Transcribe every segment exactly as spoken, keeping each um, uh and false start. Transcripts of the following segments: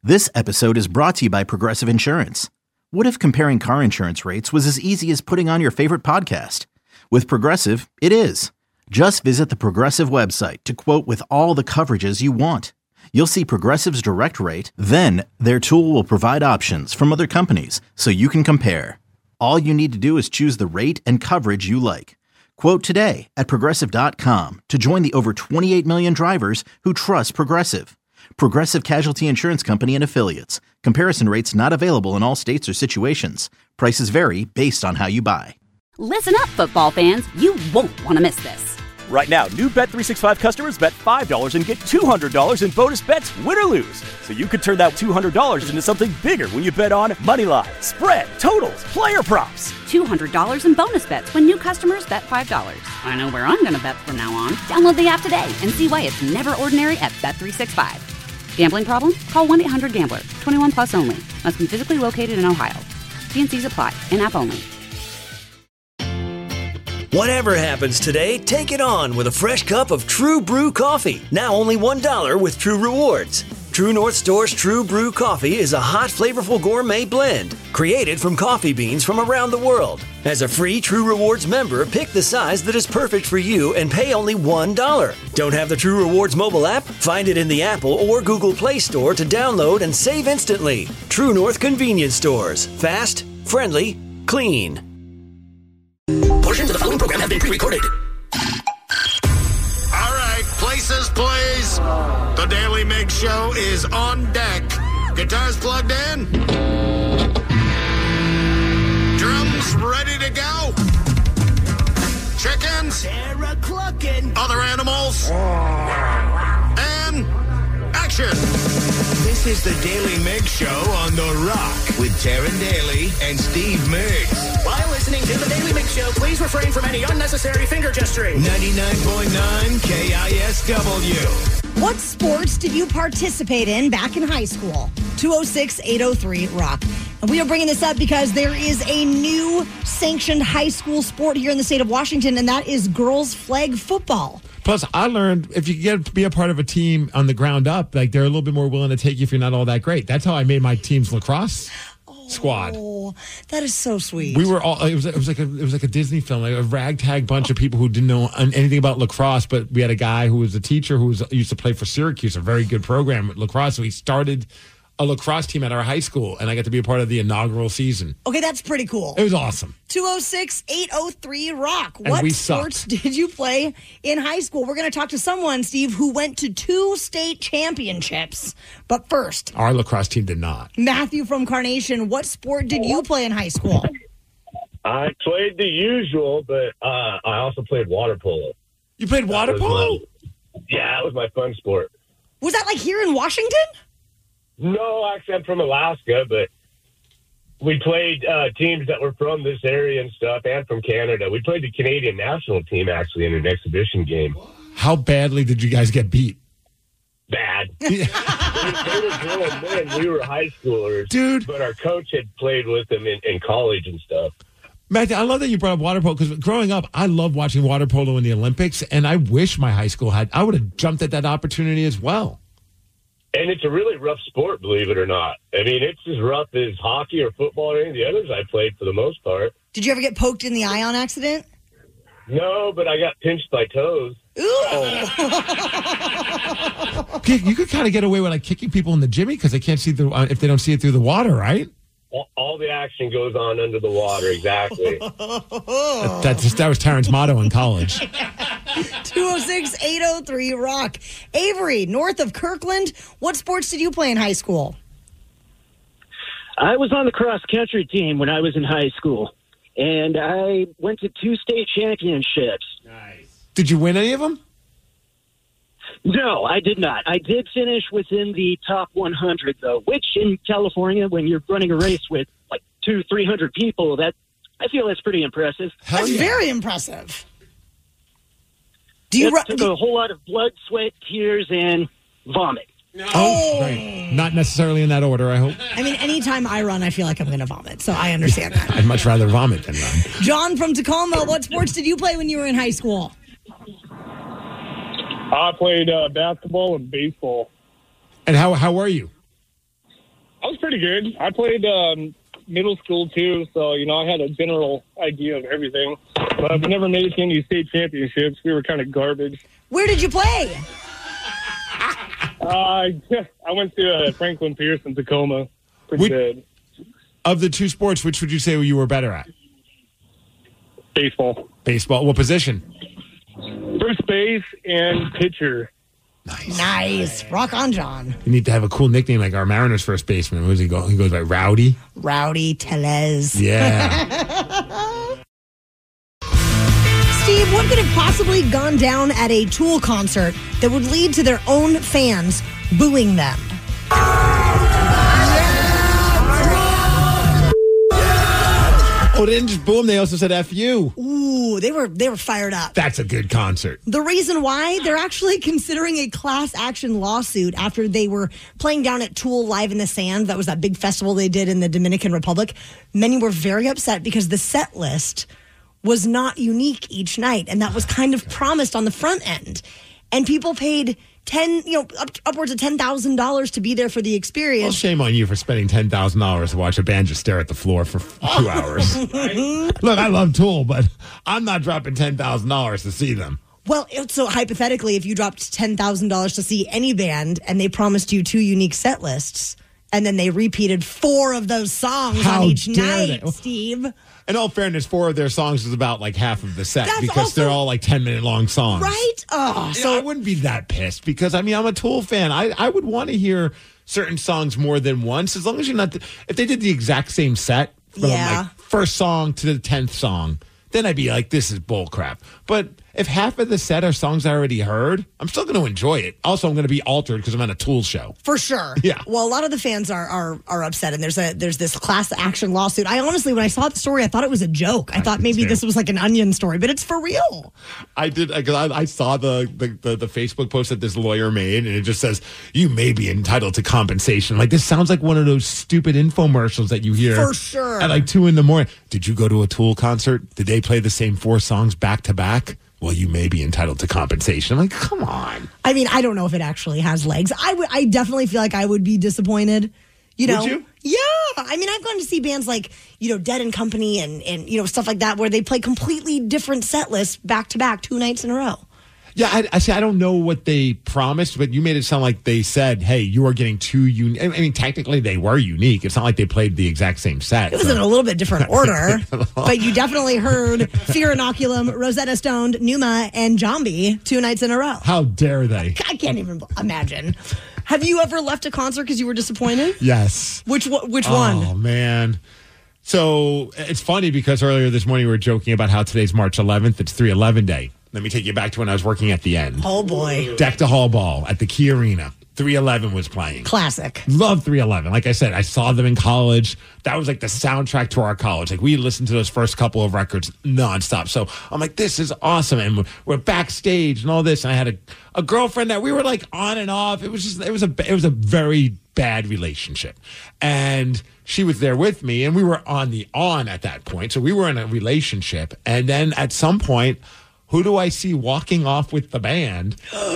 This episode is brought to you by Progressive Insurance. What if comparing car insurance rates was as easy as putting on your favorite podcast? With Progressive, it is. Just visit the Progressive website to quote with all the coverages you want. You'll see Progressive's direct rate, then their tool will provide options from other companies so you can compare. All you need to do is choose the rate and coverage you like. Quote today at progressive dot com to join the over twenty-eight million drivers who trust Progressive. Progressive Casualty Insurance Company and Affiliates. Comparison rates not available in all states or situations. Prices vary based on how you buy. Listen up, football fans. You won't want to miss this. Right now, new Bet three sixty-five customers bet five dollars and get two hundred dollars in bonus bets, win or lose. So you could turn that two hundred dollars into something bigger when you bet on money line, spread, totals, player props. two hundred dollars in bonus bets when new customers bet five dollars. I know where I'm going to bet from now on. Download the app today and see why it's never ordinary at Bet three sixty-five. Gambling problem? Call one eight hundred gambler. twenty-one plus only. Must be physically located in Ohio. T and C's apply. In-app only. Whatever happens today, take it on with a fresh cup of True Brew coffee. Now only one dollar with True Rewards. True North Store's True Brew coffee is a hot, flavorful gourmet blend created from coffee beans from around the world. As a free True Rewards member, pick the size that is perfect for you and pay only one dollar. Don't have the True Rewards mobile app? Find it in the Apple or Google Play Store to download and save instantly. True North Convenience Stores. Fast, friendly, clean. Portions of the following program have been pre-recorded. All right, places, please. The Daily Mix Show is on deck. Guitars plugged in. Drums ready to go. Chickens. Other animals. And action. This is the Daily Mix Show on The Rock with Taryn Daly and Steve Mix. While listening to the Daily Mix Show, please refrain from any unnecessary finger gesturing. ninety-nine point nine K I S W. What sports did you participate in back in high school? two oh six, eight oh three, ROCK. And we are bringing this up because there is a new sanctioned high school sport here in the state of Washington, and that is girls flag football. Plus, I learned if you get to be a part of a team on the ground up, like they're a little bit more willing to take you if you're not all that great. That's how I made my team's lacrosse squad. Oh, that is so sweet. We were all. It was. It was like a. It was like a Disney film, like a ragtag bunch of people who didn't know anything about lacrosse. But we had a guy who was a teacher who was used to play for Syracuse, a very good program at lacrosse. So he started a lacrosse team at our high school, and I got to be a part of the inaugural season. Okay, that's pretty cool. It was awesome. two oh six, eight oh three, ROCK. And what we sports sucked. did you play in high school? We're going to talk to someone, Steve, who went to two state championships. But first, Our lacrosse team did not. Matthew from Carnation, what sport did you play in high school? I played the usual, but uh, I also played water polo. You played water That was polo? my- yeah, that was my fun sport. Was that like here in Washington? No, actually, I'm from Alaska, but we played uh, teams that were from this area and stuff, and from Canada. We played the Canadian national team, actually, in an exhibition game. How badly did you guys get beat? Bad. they, they were grown men. We were high schoolers. Dude. But our coach had played with them in, in college and stuff. Matthew, I love that you brought up water polo because growing up, I loved watching water polo in the Olympics, and I wish my high school had. I would have jumped at that opportunity as well. And it's a really rough sport, believe it or not. I mean, it's as rough as hockey or football or any of the others I played for the most part. Did you ever get poked in the eye on accident? No, but I got pinched by toes. Ooh. Okay, you could kind of get away with like kicking people in the jimmy because they can't see through uh, if they don't see it through the water, right? All, all the action goes on under the water, exactly. that, that's, that was Taryn's motto in college. two oh six, eight oh three, ROCK. Avery, north of Kirkland, what sports did you play in high school? I was on the cross-country team when I was in high school, and I went to two state championships. Nice. Did you win any of them? No, I did not. I did finish within the top one hundred, though, which in California, when you're running a race with like two, three hundred people, that I feel that's pretty impressive. That's yeah. very impressive. Do you It ru- took do- a whole lot of blood, sweat, tears, and vomit. Oh, right. Not necessarily in that order, I hope. I mean, anytime I run, I feel like I'm going to vomit, so I understand that. I'd much rather vomit than run. John from Tacoma, what sports did you play when you were in high school? I played uh, basketball and baseball. And how how were you? I was pretty good. I played um, middle school, too, so, you know, I had a general idea of everything. But we never made it to any state championships. We were kind of garbage. Where did you play? uh, I went to uh, Franklin Pierce in Tacoma. Pretty Which, good. Of the two sports, which would you say you were better at? Baseball. Baseball. What position? First base and pitcher. Nice. Nice. Rock on, John. You need to have a cool nickname like our Mariners first baseman. What does he go? He goes by Rowdy. Rowdy Tellez. Yeah. Steve, what could have possibly gone down at a Tool concert that would lead to their own fans booing them? Oh, they didn't just boo him. They also said F you. Ooh, they were they were fired up. That's a good concert. The reason why, they're actually considering a class action lawsuit after they were playing down at Tool Live in the Sand. That was that big festival they did in the Dominican Republic. Many were very upset because the set list was not unique each night, and that was kind of promised on the front end. And people paid ten, you know, up, upwards of ten thousand dollars to be there for the experience. Well, shame on you for spending ten thousand dollars to watch a band just stare at the floor for two hours. Look, I love Tool, but I'm not dropping ten thousand dollars to see them. Well, so hypothetically, if you dropped ten thousand dollars to see any band and they promised you two unique set lists, and then they repeated four of those songs How on each dare night, they? Steve. In all fairness, four of their songs is about like half of the set That's because also- they're all like ten minute long songs. Right? Oh, So so I wouldn't be that pissed because I mean I'm a Tool fan. I, I would want to hear certain songs more than once as long as you're not. If they did the exact same set from Yeah. like first song to the tenth song, then I'd be like, this is bull crap. But if half of the set are songs I already heard, I'm still going to enjoy it. Also, I'm going to be altered because I'm on a Tool show. for sure. Yeah. Well, a lot of the fans are are are upset, and there's a there's this class action lawsuit. I honestly, when I saw the story, I thought it was a joke. I, I thought did maybe too. this was like an Onion story, but it's for real. I did because I, I saw the, the, the, the Facebook post that this lawyer made, and it just says, you may be entitled to compensation. Like, this sounds like one of those stupid infomercials that you hear. For sure. At like two in the morning. Did you go to a Tool concert? Did they play the same four songs back to back? Well, you may be entitled to compensation. I'm like, come on. I mean, I don't know if it actually has legs. I would. I definitely feel like I would be disappointed. You know? Would you? Yeah. I mean, I've gone to see bands like, you know, Dead and Company and, and you know, stuff like that where they play completely different set lists back to back two nights in a row. Yeah, I, I see. I don't know what they promised, but you made it sound like they said, "Hey, you are getting two unique." I mean, technically, they were unique. It's not like they played the exact same set. It was so. in a little bit different order, but you definitely heard Fear Inoculum, Rosetta Stone, Numa, and Jambi two nights in a row. How dare they? I can't even imagine. Have you ever left a concert because you were disappointed? Yes. Which one- which oh, one? Oh, man. So it's funny because earlier this morning we were joking about how today's March eleventh. It's three eleven Day. Let me take you back to when I was working at the End. Oh, boy. Deck to Hall Ball at the Key Arena. three eleven was playing. Classic. Love three eleven. Like I said, I saw them in college. That was like the soundtrack to our college. Like we listened to those first couple of records nonstop. So I'm like, this is awesome. And we're, we're backstage and all this. And I had a, a girlfriend that we were like on and off. It was just, it was a, it was a very bad relationship. And she was there with me and we were on the on at that point. So we were in a relationship. And then at some point, who do I see walking off with the band?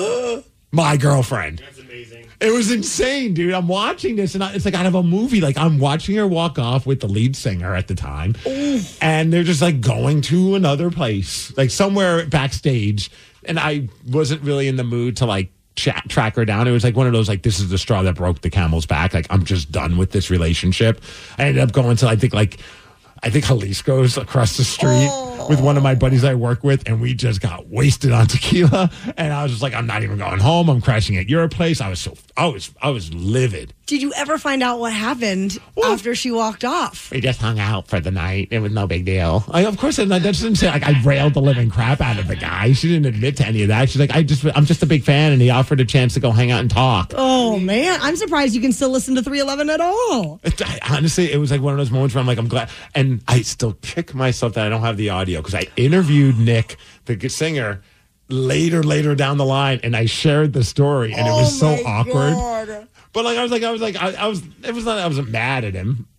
My girlfriend. That's amazing. It was insane, dude. I'm watching this, and I, it's like out of a movie. Like, I'm watching her walk off with the lead singer at the time, and they're just, like, going to another place, like, somewhere backstage, and I wasn't really in the mood to, like, chat, track her down. It was, like, one of those, like, this is the straw that broke the camel's back. Like, I'm just done with this relationship. I ended up going to, I think, like, I think Jalisco's across the street oh. with one of my buddies I work with, and we just got wasted on tequila. And I was just like, I'm not even going home. I'm crashing at your place. I was so, I was, I was livid. Did you ever find out what happened well, after she walked off? We just hung out for the night. It was no big deal. I, of course, that doesn't say like I railed the living crap out of the guy. She didn't admit to any of that. She's like, I just, I'm just a big fan, and he offered a chance to go hang out and talk. Oh man, I'm surprised you can still listen to three eleven at all. It, I, honestly, it was like one of those moments where I'm like, I'm glad, and I still kick myself that I don't have the audio because I interviewed Nick, the singer, later, later down the line, and I shared the story, and oh it was so my awkward. God. But like I was like I was like I, I was it was not I wasn't mad at him.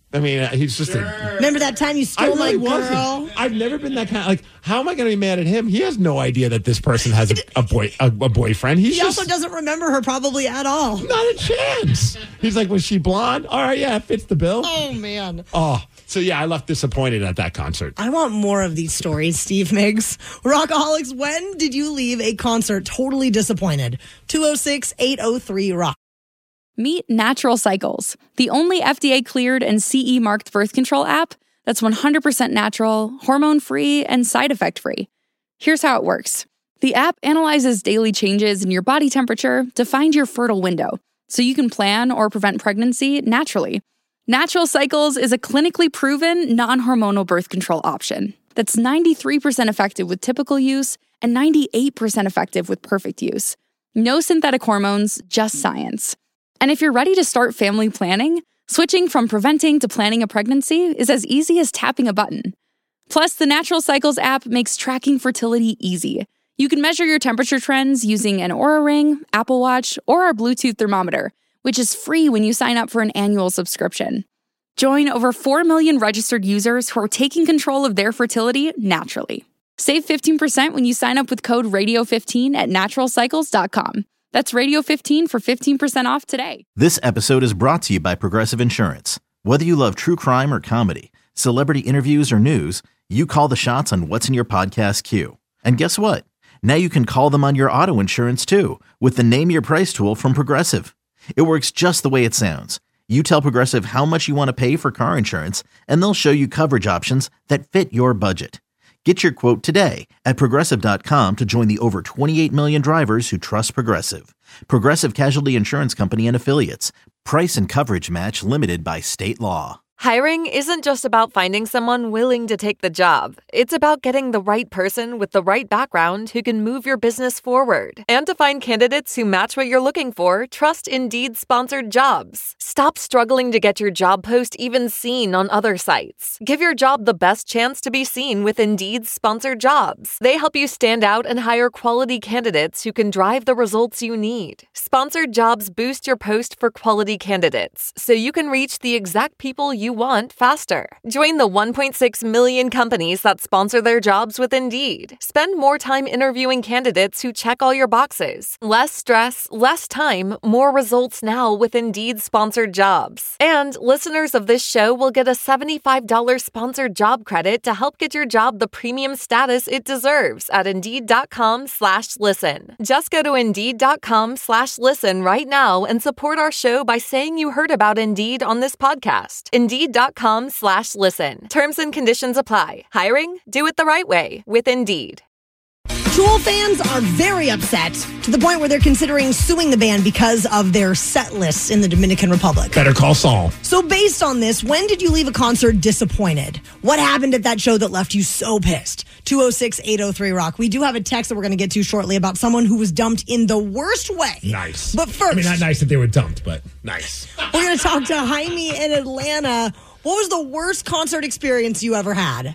I mean, uh, he's just a... Remember that time you stole I really my girl? wasn't. I've never been that kind of... Like, how am I going to be mad at him? He has no idea that this person has a, a boy a, a boyfriend. He's he just, also doesn't remember her probably at all. Not a chance. He's like, was she blonde? All right, yeah, it fits the bill. Oh, man. Oh, so yeah, I left disappointed at that concert. I want more of these stories, Steve Miggs. Rockaholics, when did you leave a concert totally disappointed? two oh six, eight oh three, rock. Meet Natural Cycles, the only F D A-cleared and C E-marked birth control app that's one hundred percent natural, hormone-free, and side effect-free. Here's how it works. The app analyzes daily changes in your body temperature to find your fertile window, so you can plan or prevent pregnancy naturally. Natural Cycles is a clinically proven, non-hormonal birth control option that's ninety-three percent effective with typical use and ninety-eight percent effective with perfect use. No synthetic hormones, just science. And if you're ready to start family planning, switching from preventing to planning a pregnancy is as easy as tapping a button. Plus, the Natural Cycles app makes tracking fertility easy. You can measure your temperature trends using an Oura Ring, Apple Watch, or our Bluetooth thermometer, which is free when you sign up for an annual subscription. Join over four million registered users who are taking control of their fertility naturally. Save fifteen percent when you sign up with code radio fifteen at natural cycles dot com. That's radio fifteen for fifteen percent off today. This episode is brought to you by Progressive Insurance. Whether you love true crime or comedy, celebrity interviews or news, you call the shots on what's in your podcast queue. And guess what? Now you can call them on your auto insurance too with the Name Your Price tool from Progressive. It works just the way it sounds. You tell Progressive how much you want to pay for car insurance, and they'll show you coverage options that fit your budget. Get your quote today at Progressive dot com to join the over twenty-eight million drivers who trust Progressive. Progressive Casualty Insurance Company and Affiliates. Price and coverage match limited by state law. Hiring isn't just about finding someone willing to take the job. It's about getting the right person with the right background who can move your business forward. And to find candidates who match what you're looking for, trust Indeed-sponsored jobs. Stop struggling to get your job post even seen on other sites. Give your job the best chance to be seen with Indeed-sponsored jobs. They help you stand out and hire quality candidates who can drive the results you need. Sponsored jobs boost your post for quality candidates, so you can reach the exact people you want faster. Join the one point six million companies that sponsor their jobs with Indeed. Spend more time interviewing candidates who check all your boxes. Less stress, less time, more results now with Indeed-sponsored jobs. And listeners of this show will get a seventy-five dollars sponsored job credit to help get your job the premium status it deserves at Indeed.com slash listen. Just go to Indeed.com slash listen right now and support our show by saying you heard about Indeed on this podcast. Indeed.com slash listen. Terms and conditions apply. Hiring? Do it the right way with Indeed. Tool fans are very upset to the point where they're considering suing the band because of their set lists in the Dominican Republic. Better call Saul. So based on this, when did you leave a concert disappointed? What happened at that show that left you so pissed? two oh six, eight oh three, rock. We do have a text that we're going to get to shortly about someone who was dumped in the worst way. Nice. But first, I mean, not nice that they were dumped, but nice. We're going to talk to Jaime in Atlanta. What was the worst concert experience you ever had?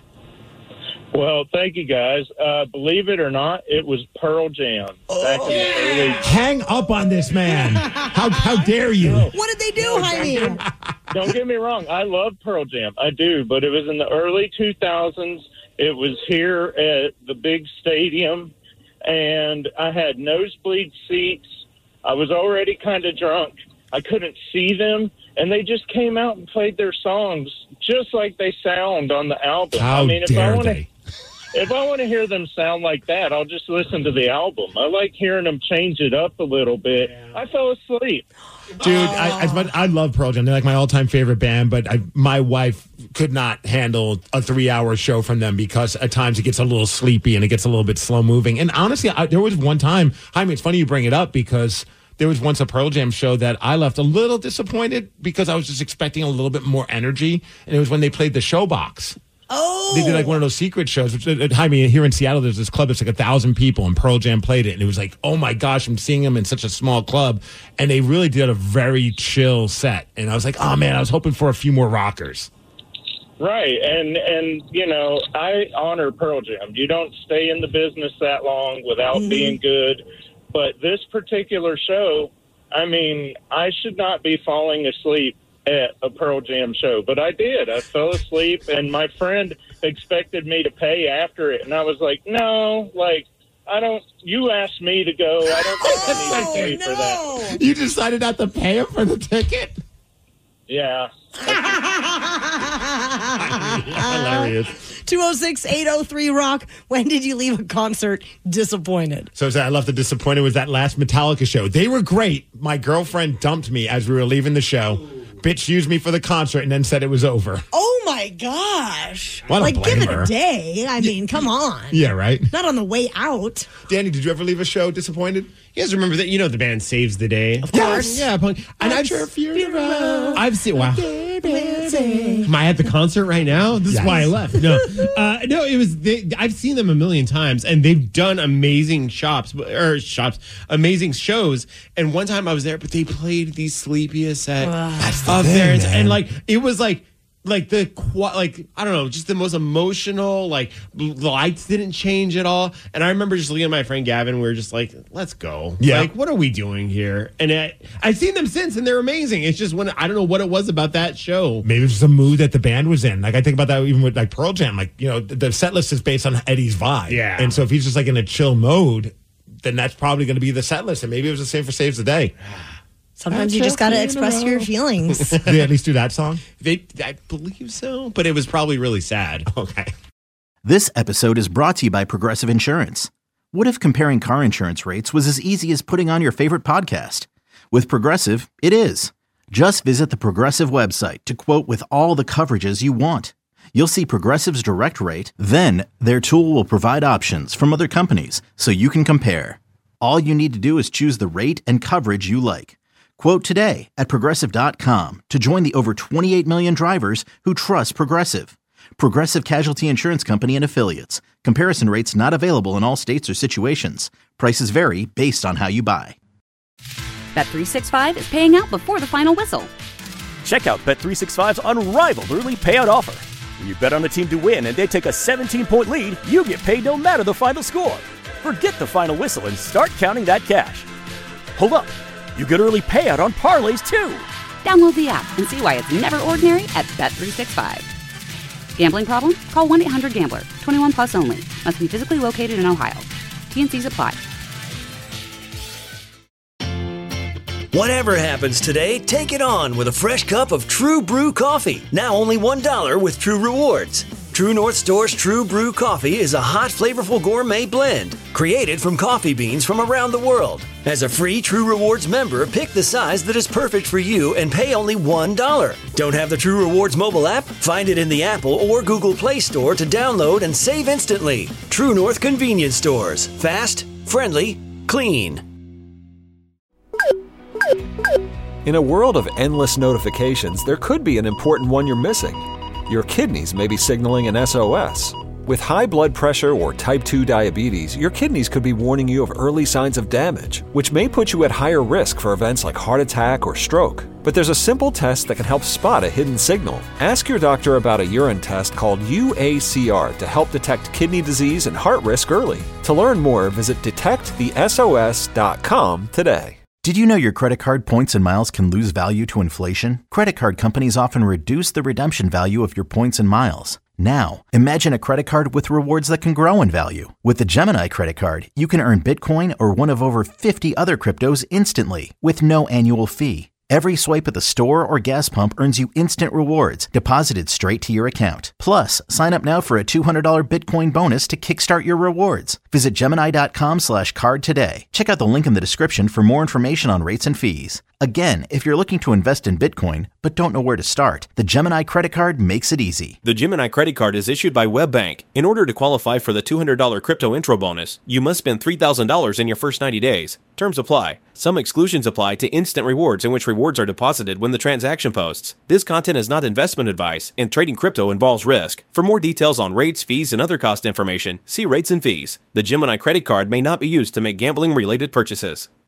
Well, thank you, guys. Uh, believe it or not, it was Pearl Jam. Back Oh, in the early... Hang up on this man. How how dare you? What did they do, No, Jaime? don't get, don't get me wrong. I love Pearl Jam. I do. But it was in the early two thousands. It was here at the big stadium, and I had nosebleed seats. I was already kind of drunk. I couldn't see them, and they just came out and played their songs just like they sound on the album. How I mean, if dare I wanna, they? If I want to hear them sound like that, I'll just listen to the album. I like hearing them change it up a little bit. I fell asleep. Dude, I, I, I love Pearl Jam. They're like my all-time favorite band, but I, my wife could not handle a three-hour show from them because at times it gets a little sleepy and it gets a little bit slow-moving. And honestly, I, there was one time, I mean, it's funny you bring it up because there was once a Pearl Jam show that I left a little disappointed because I was just expecting a little bit more energy, and it was when they played the Showbox. Oh. They did like one of those secret shows. Which, uh, I mean, here in Seattle, there's this club that's like a thousand people, and Pearl Jam played it, and it was like, oh my gosh, I'm seeing them in such a small club, and they really did a very chill set, and I was like, oh man, I was hoping for a few more rockers. Right, and and you know, I honor Pearl Jam. You don't stay in the business that long without mm-hmm. being good, but this particular show, I mean, I should not be falling asleep at a Pearl Jam show, but I did. I fell asleep, and my friend expected me to pay after it, and I was like, no, like, I don't, you asked me to go. I don't think I need to pay no. for that. You decided not to pay him for the ticket? Yeah. Hilarious. two oh six, eight oh three, rock. When did you leave a concert disappointed? So I left the disappointed was that last Metallica show. They were great. My girlfriend dumped me as we were leaving the show. Bitch used me for the concert and then said it was over. Oh, my gosh. Well, I like, don't give blame it her. a day. I mean, come on. Yeah, right? Not on the way out. Danny, did you ever leave a show disappointed? You guys remember that? You know the band Saves the Day? Of course. Yeah. And I've, funeral. I've seen, wow. Am I at the concert right now? This Yes. is why I left. No, uh, no, it was. They, I've seen them a million times, and they've done amazing shops or shops, amazing shows. And one time I was there, but they played the sleepiest set That's the of thing, theirs, man. and like it was like. Like the like I don't know, just the most emotional. Like the lights didn't change at all, and I remember just looking at my friend Gavin. We were just like, "Let's go." Yeah. Like, what are we doing here? And I, I've seen them since, and they're amazing. It's just when I don't know what it was about that show. Maybe it was just a mood that the band was in. Like I think about that even with like Pearl Jam. Like, you know, the, the set list is based on Eddie's vibe. Yeah. And so if he's just like in a chill mode, then that's probably going to be the set list. And maybe it was the same for Saves the Day. Sometimes you just got to express your feelings. Did they at least do that song? They, I believe so, but it was probably really sad. Okay. This episode is brought to you by Progressive Insurance. What if comparing car insurance rates was as easy as putting on your favorite podcast? With Progressive, it is. Just visit the Progressive website to quote with all the coverages you want. You'll see Progressive's direct rate, then their tool will provide options from other companies so you can compare. All you need to do is choose the rate and coverage you like. Quote today at Progressive dot com to join the over twenty-eight million drivers who trust Progressive. Progressive Casualty Insurance Company and Affiliates. Comparison rates not available in all states or situations. Prices vary based on how you buy. Bet three sixty-five is paying out before the final whistle. Check out Bet three sixty-five's unrivaled early payout offer. When you bet on a team to win and they take a seventeen-point lead, you get paid no matter the final score. Forget the final whistle and start counting that cash. Hold up. You get early payout on parlays, too. Download the app and see why it's never ordinary at Bet three sixty-five. Gambling problem? Call one eight hundred gambler. twenty-one plus only. Must be physically located in Ohio. T N Cs apply. Whatever happens today, take it on with a fresh cup of True Brew coffee. Now only one dollar with True Rewards. True North Store's True Brew coffee is a hot, flavorful gourmet blend created from coffee beans from around the world. As a free True Rewards member, pick the size that is perfect for you and pay only one dollar. Don't have the True Rewards mobile app? Find it in the Apple or Google Play Store to download and save instantly. True North Convenience Stores. Fast, friendly, clean. In a world of endless notifications, there could be an important one you're missing. Your kidneys may be signaling an S O S. With high blood pressure or type two diabetes, your kidneys could be warning you of early signs of damage, which may put you at higher risk for events like heart attack or stroke. But there's a simple test that can help spot a hidden signal. Ask your doctor about a urine test called U A C R to help detect kidney disease and heart risk early. To learn more, visit detect the S O S dot com today. Did you know your credit card points and miles can lose value to inflation? Credit card companies often reduce the redemption value of your points and miles. Now, imagine a credit card with rewards that can grow in value. With the Gemini credit card, you can earn Bitcoin or one of over fifty other cryptos instantly with no annual fee. Every swipe at the store or gas pump earns you instant rewards deposited straight to your account. Plus, sign up now for a two hundred dollars Bitcoin bonus to kickstart your rewards. Visit Gemini.com slash card today. Check out the link in the description for more information on rates and fees. Again, if you're looking to invest in Bitcoin but don't know where to start, the Gemini credit card makes it easy. The Gemini credit card is issued by WebBank. In order to qualify for the two hundred dollars crypto intro bonus, you must spend three thousand dollars in your first ninety days. Terms apply. Some exclusions apply to instant rewards in which rewards are deposited when the transaction posts. This content is not investment advice, and trading crypto involves risk. For more details on rates, fees, and other cost information, see rates and fees. The Gemini credit card may not be used to make gambling-related purchases.